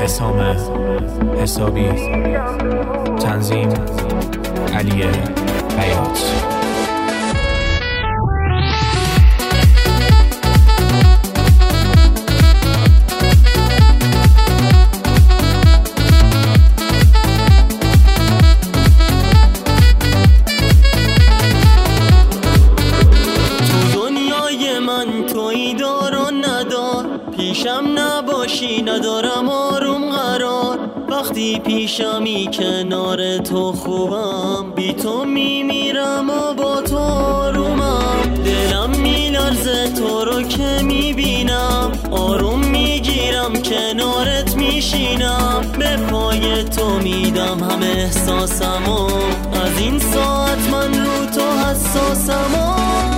حسام حسابی، تنظیم علی بیات. تویی دار و ندار، پیشم نباشی ندارم آروم قرار. وقتی پیشمی کنار تو خوبم، بی تو میمیرم و با تو آرومم. دلم میلرزه تو رو که میبینم، آروم میگیرم کنارت میشینم. به پای تو میدم همه احساسمو، از این ساعت من رو تو حساسمو.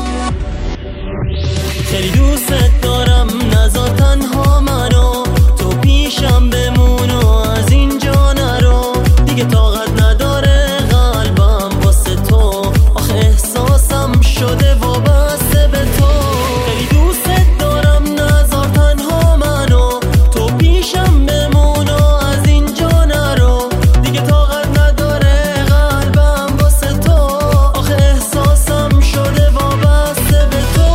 خیلی دوست دارم نذار تنها منو، تو پیشم بمون و از اینجا نرو. دیگه طاقت نداره قلبم واسه تو، آخه احساسم شده وابسته به تو. خیلی دوست دارم نذار تنها منو، تو پیشم بمون و از اینجا نرو. دیگه طاقت نداره قلبم واسه تو، آخه احساسم شده وابسته به تو.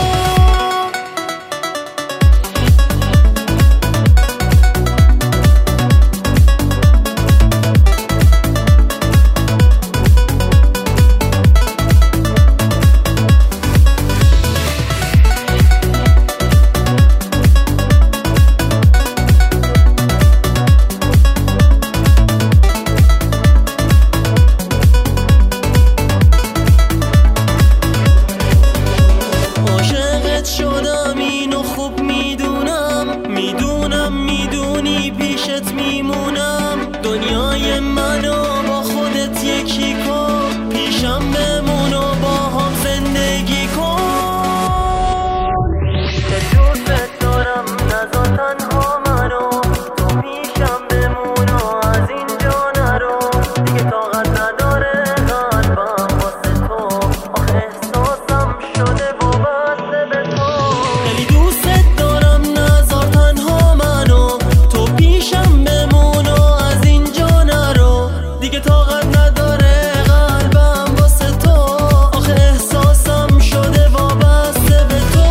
میدونی پیشت میمونم، دنیای منو با خودت یکی کن. پیشم بمون و با هم زندگی کن. دوست دارم نذار تنها منو، تو پیشم بمون و از اینجا نرو. دیگه طاقت نداره قلبم واسه تو، آخه احساسم شده وابسته به تو. خیلی دوست دارم نذار تنها منو، تو پیشم بمون و از اینجا نرو. دیگه طاقت نداره قلبم واسه تو، آخه احساسم شده وابسته به تو.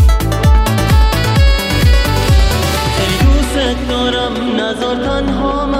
نذار تنها